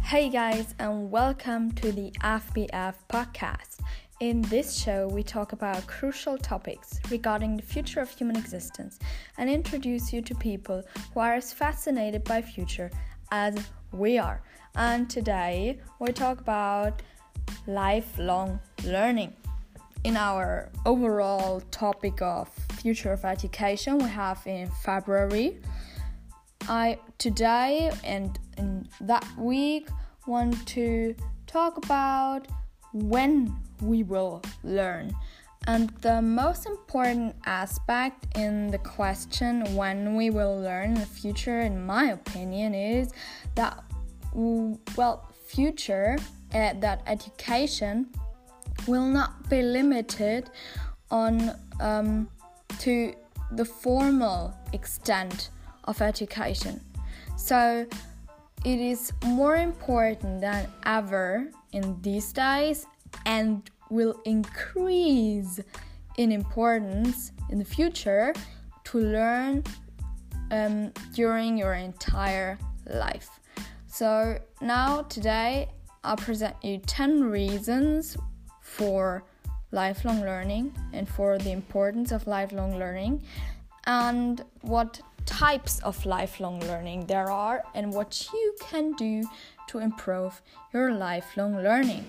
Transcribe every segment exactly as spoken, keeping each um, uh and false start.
Hey guys, and welcome to the F B F podcast. In this show, we talk about crucial topics regarding the future of human existence and introduce you to people who are as fascinated by future as we are. And today, we talk about lifelong learning. In our overall topic of future of education, we have in February. I today and in that week want to talk about when we will learn. And the most important aspect in the question when we will learn in the future, in my opinion, is that well, future uh, that education will not be limited on um, to the formal extent of education. So it is more important than ever in these days and will increase in importance in the future to learn um, during your entire life. So now today I'll present you ten reasons for lifelong learning and for the importance of lifelong learning and what types of lifelong learning there are and what you can do to improve your lifelong learning.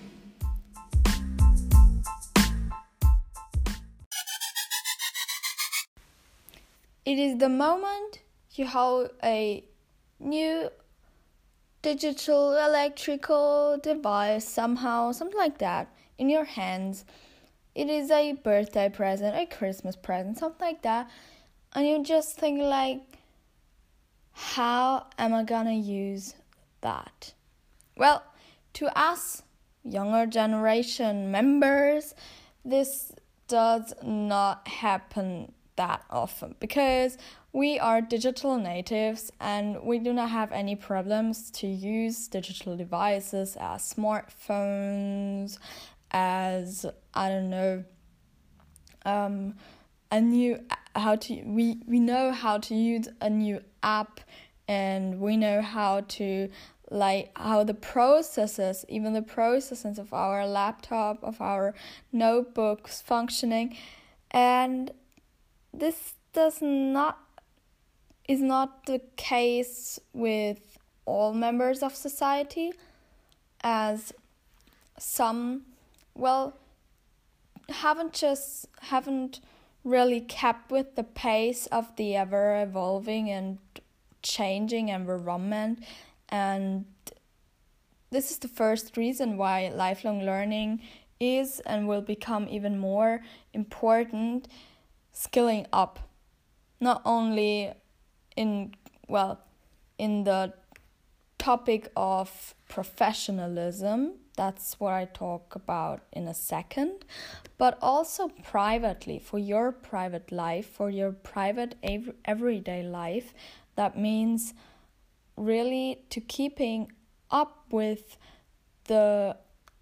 It is the moment you hold a new digital electrical device somehow, something like that, in your hands. It is a birthday present, a Christmas present, something like that. And you just think like, how am I gonna use that? Well, to us younger generation members, this does not happen that often because we are digital natives and we do not have any problems to use digital devices as smartphones, as, I don't know, um, a new how to we we know how to use a new app, and we know how to like how the processes even the processes of our laptop, of our notebooks functioning, and this does not is not the case with all members of society, as some well haven't just haven't really kept with the pace of the ever-evolving and changing environment. And this is the first reason why lifelong learning is and will become even more important, skilling up. Not only in, well, in the topic of professionalism, that's what I talk about in a second, but also privately, for your private life, for your private ev- everyday life. That means really to keeping up with the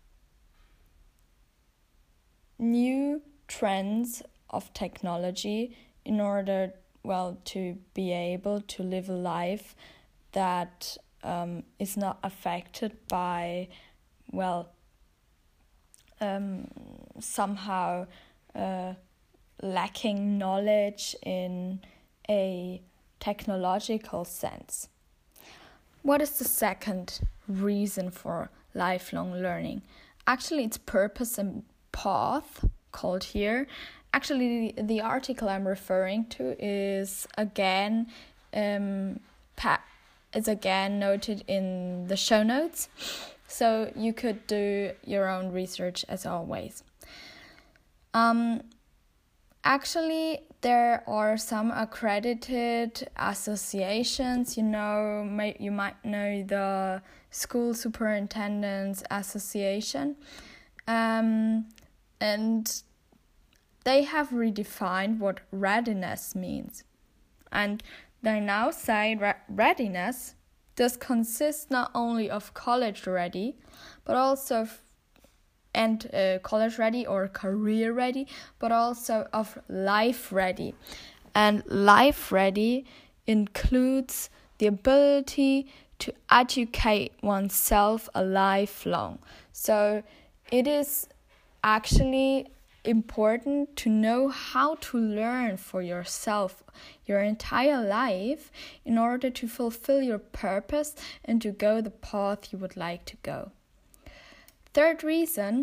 new trends of technology in order, well, to be able to live a life that um, is not affected by well, um, somehow uh, lacking knowledge in a technological sense. What is the second reason for lifelong learning? Actually, it's purpose and path, called here. Actually, the, the article I'm referring to is again um, pa- is again noted in the show notes. So you could do your own research as always. Um, actually, there are some accredited associations. You know, may, you might know the School Superintendents Association. Um, and they have redefined what readiness means. And they now say re- readiness does consist not only of college ready, but also f- and uh, college ready or career ready, but also of life ready. And life ready includes the ability to educate oneself a lifelong. So it is actually important to know how to learn for yourself your entire life in order to fulfill your purpose and to go the path you would like to go. Third reason,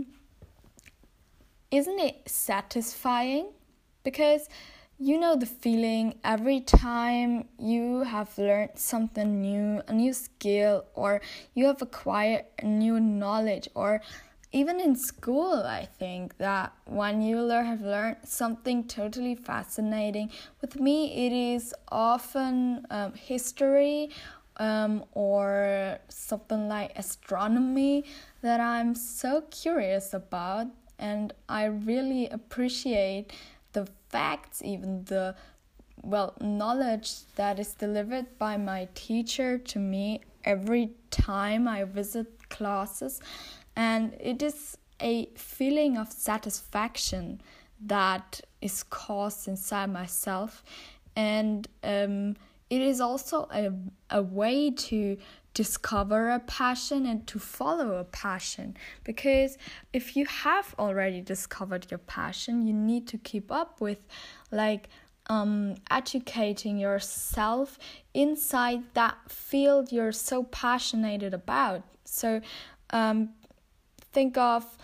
isn't it satisfying? Because you know the feeling every time you have learned something new, a new skill, or you have acquired new knowledge, or even in school, I think that when you learn, have learned something totally fascinating. With me, it is often um, history um, or something like astronomy that I'm so curious about, and I really appreciate the facts, even the well knowledge that is delivered by my teacher to me every time I visit classes. And it is a feeling of satisfaction that is caused inside myself. And um, it is also a, a way to discover a passion and to follow a passion. Because if you have already discovered your passion, you need to keep up with like um, educating yourself inside that field you're so passionate about. So um, think of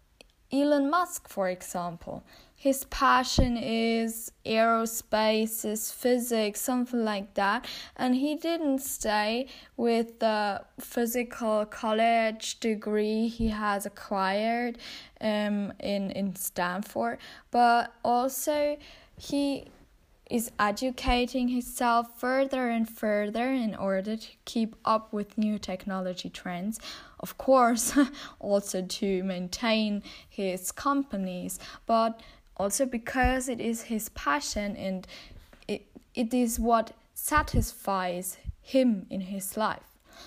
Elon Musk, for example. His passion is aerospace, is physics, something like that. And he didn't stay with the physical college degree he has acquired um, in, in Stanford. But also he is educating himself further and further in order to keep up with new technology trends. Of course, also to maintain his companies, but also because it is his passion and it, it is what satisfies him in his life.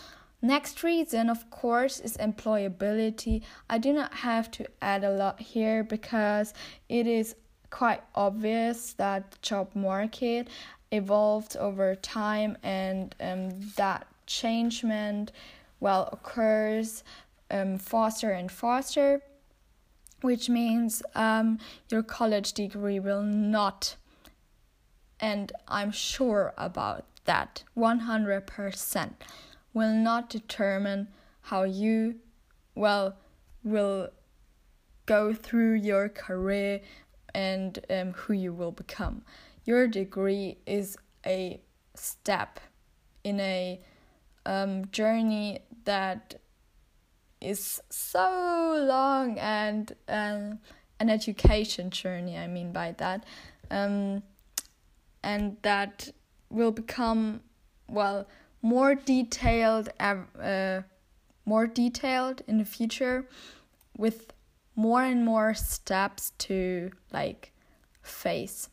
Next reason, of course, is employability. I do not have to add a lot here because it is quite obvious that the job market evolved over time, and um, that changement well occurs um, faster and faster, which means um, your college degree will not, and I'm sure about that one hundred percent, will not determine how you well will go through your career and um, who you will become. Your degree is a step in a um, journey that is so long, and um, an education journey, I mean by that, um, and that will become, well, more detailed, uh, more detailed in the future, with more and more steps to like face.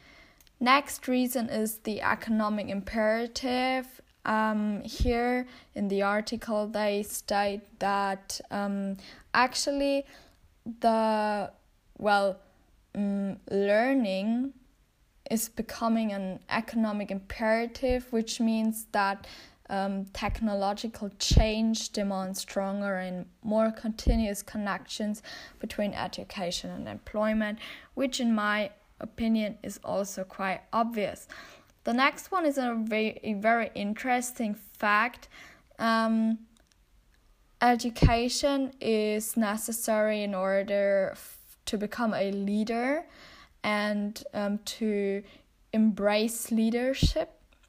Next reason is the economic imperative. Um, here in the article they state that um, actually the well um, learning is becoming an economic imperative, which means that Um, technological change demands stronger and more continuous connections between education and employment, which in my opinion is also quite obvious. The next one is a very, a very interesting fact. Um, education is necessary in order f- to become a leader and um, to embrace leadership.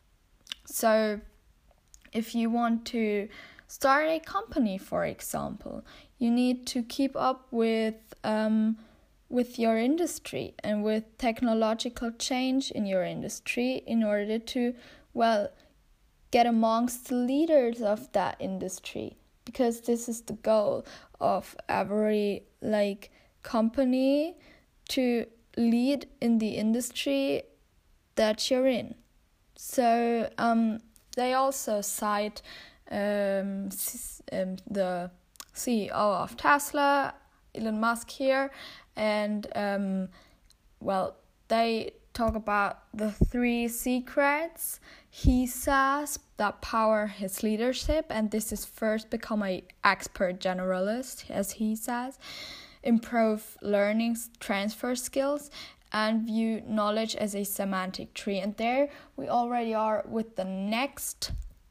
So if you want to start a company, for example, you need to keep up with um, with your industry and with technological change in your industry in order to, well, get amongst the leaders of that industry. Because this is the goal of every like company, to lead in the industry that you're in. So um. They also cite um, um, the C E O of Tesla, Elon Musk here, and um, well, they talk about the three secrets he says that power his leadership, and this is first become an expert generalist, as he says, improve learning transfer skills, and view knowledge as a semantic tree. And there we already are with the next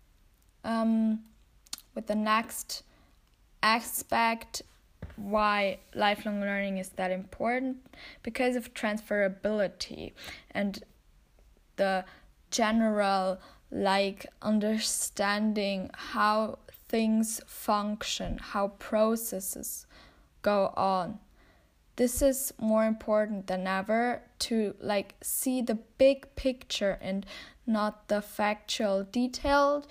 um with the next aspect why lifelong learning is that important, because of transferability and the general like understanding how things function, how processes go on. This is more important than ever to like see the big picture and not the factual detailed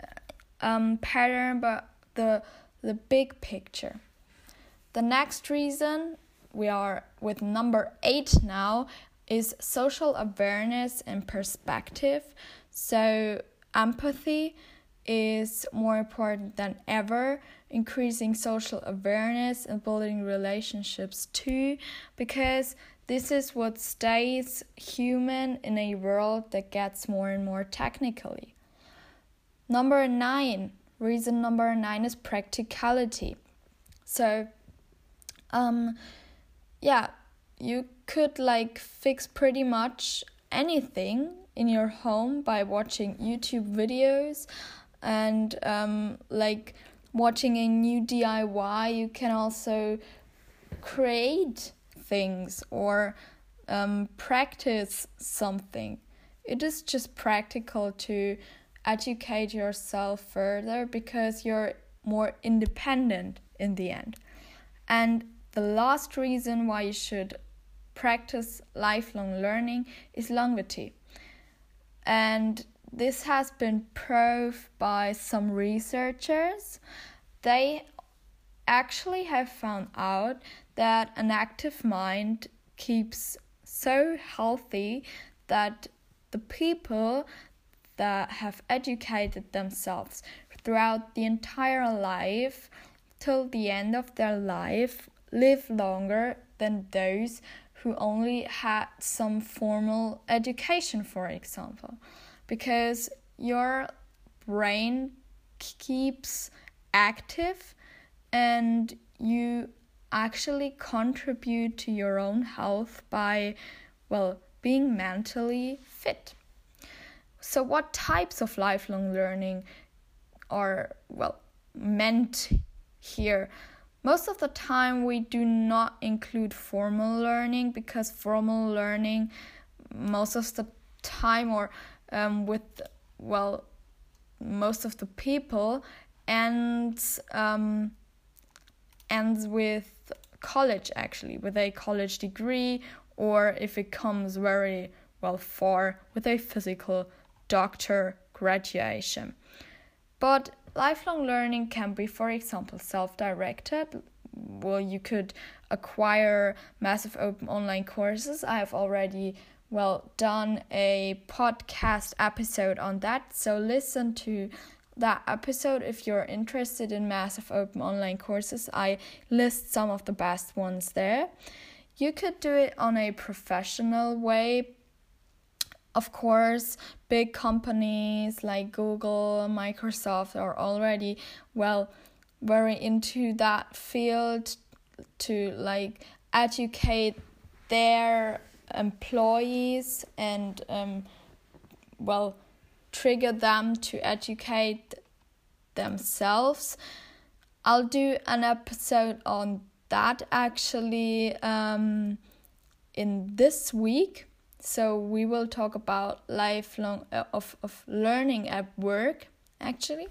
um pattern, but the the big picture. The next reason, we are with number eight now, is social awareness and perspective. So empathy is more important than ever, increasing social awareness and building relationships too, because this is what stays human in a world that gets more and more technically. Number nine, reason number nine is practicality. So Um, yeah, you could like fix pretty much anything in your home by watching YouTube videos and um, like watching a new D I Y. You can also create things or um, practice something. It is just practical to educate yourself further because you're more independent in the end. And the last reason why you should practice lifelong learning is longevity. And this has been proved by some researchers. They actually have found out that an active mind keeps so healthy that the people that have educated themselves throughout the entire life till the end of their life live longer than those who only had some formal education, for example, because your brain keeps active and you actually contribute to your own health by, well, being mentally fit. So what types of lifelong learning are, well, meant here? Most of the time we do not include formal learning, because formal learning most of the time or um, with, well, most of the people ends, um, ends with college, actually, with a college degree, or if it comes very, well, far, with a physical doctor graduation. But lifelong learning can be, for example, self-directed. Well, you could acquire massive open online courses. I have already, well, done a podcast episode on that. So listen to that episode if you're interested in massive open online courses. I list some of the best ones there. You could do it on a professional way. Of course, big companies like Google, Microsoft are already, well, very into that field to like educate their employees and, um, well, trigger them to educate themselves. I'll do an episode on that actually um, in this week. So we will talk about lifelong uh, of, of learning at work, actually.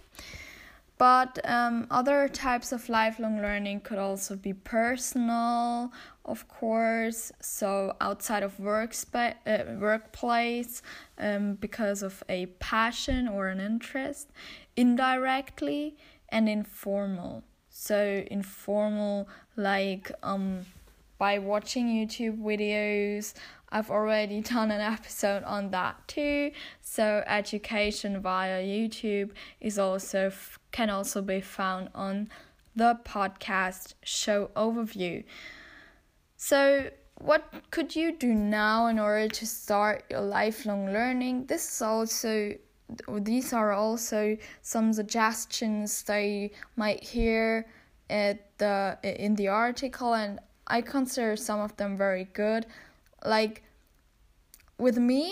But um, other types of lifelong learning could also be personal, of course. So outside of work spa- uh, workplace, um, because of a passion or an interest, indirectly, and informal. So informal, like um, by watching YouTube videos. I've already done an episode on that too. So education via YouTube is also f- can also be found on the podcast show overview. So what could you do now in order to start your lifelong learning? This is also, these are also some suggestions that you might hear at the in the article, and I consider some of them very good. Like with me,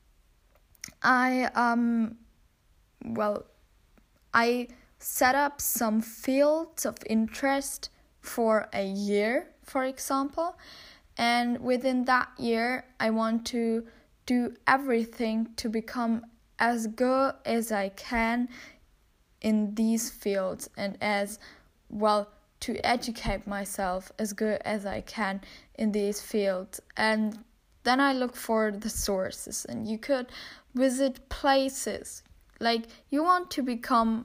I um well I set up some fields of interest for a year, for example, and within that year I want to do everything to become as good as I can in these fields, and as well to educate myself as good as I can in these fields. And then I look for the sources, and you could visit places. Like, you want to become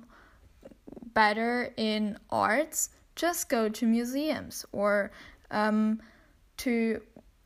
better in arts, just go to museums or um, to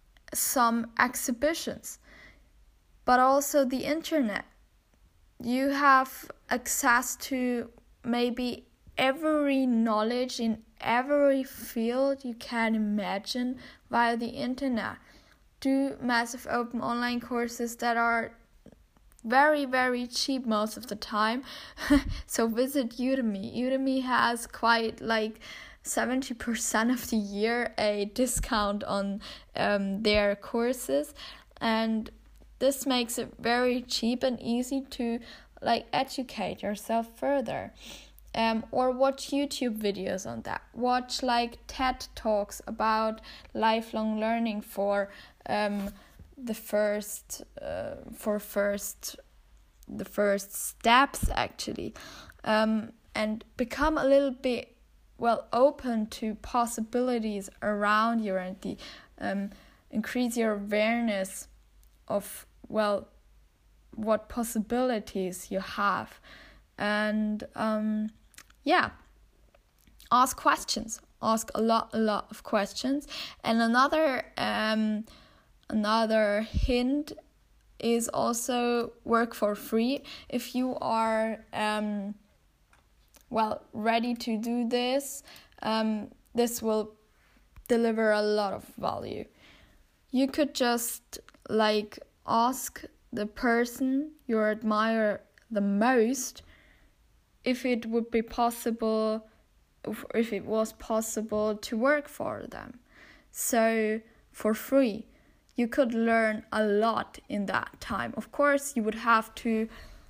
some exhibitions. But also the internet. You have access to maybe every knowledge in every field you can imagine via the internet. Do massive open online courses that are very, very cheap most of the time. So visit Udemy. Udemy has quite like seventy percent of the year a discount on um, their courses, and this makes it very cheap and easy to like educate yourself further. Um, or watch YouTube videos on that. Watch like TED Talks about lifelong learning for um, the first uh, for first the first steps actually, um, and become a little bit well open to possibilities around you, and the um, increase your awareness of well what possibilities you have, and um, yeah, ask questions. Ask a lot, a lot of questions. And another, um, another hint is also work for free. If you are, um, well, ready to do this, um, this will deliver a lot of value. You could just like ask the person you admire the most if it would be possible, if it was possible to work for them. So for free, you could learn a lot in that time. Of course, you would have to,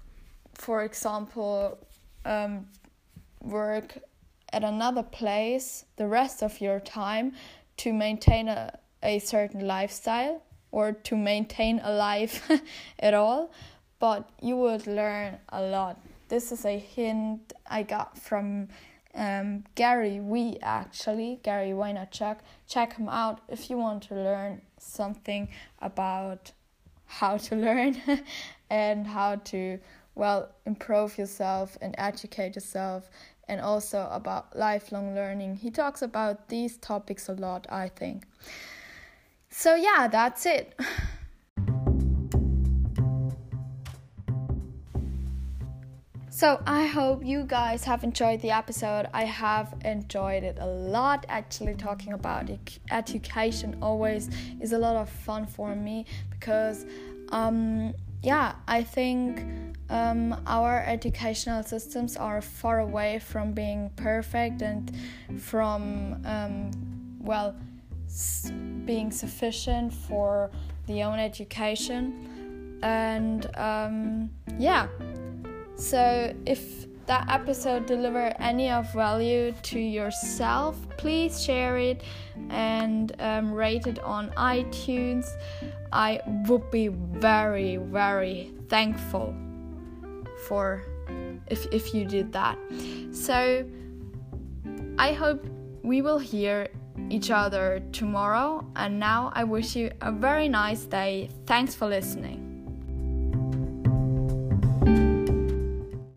for example, um, work at another place the rest of your time to maintain a, a certain lifestyle, or to maintain a life at all, but you would learn a lot. This is a hint I got from um, Gary Vee, actually, Gary Vaynerchuk. Check him out if you want to learn something about how to learn and how to, well, improve yourself and educate yourself, and also about lifelong learning. He talks about these topics a lot, I think. So yeah, that's it. So I hope you guys have enjoyed the episode. I have enjoyed it a lot. Actually, talking about education always is a lot of fun for me, because um, yeah, I think um, our educational systems are far away from being perfect and from um, well s- being sufficient for the own education. And um, yeah. So if that episode delivered any of value to yourself, please share it and um, rate it on iTunes. I would be very, very thankful for if if you did that. So I hope we will hear each other tomorrow. And now I wish you a very nice day. Thanks for listening.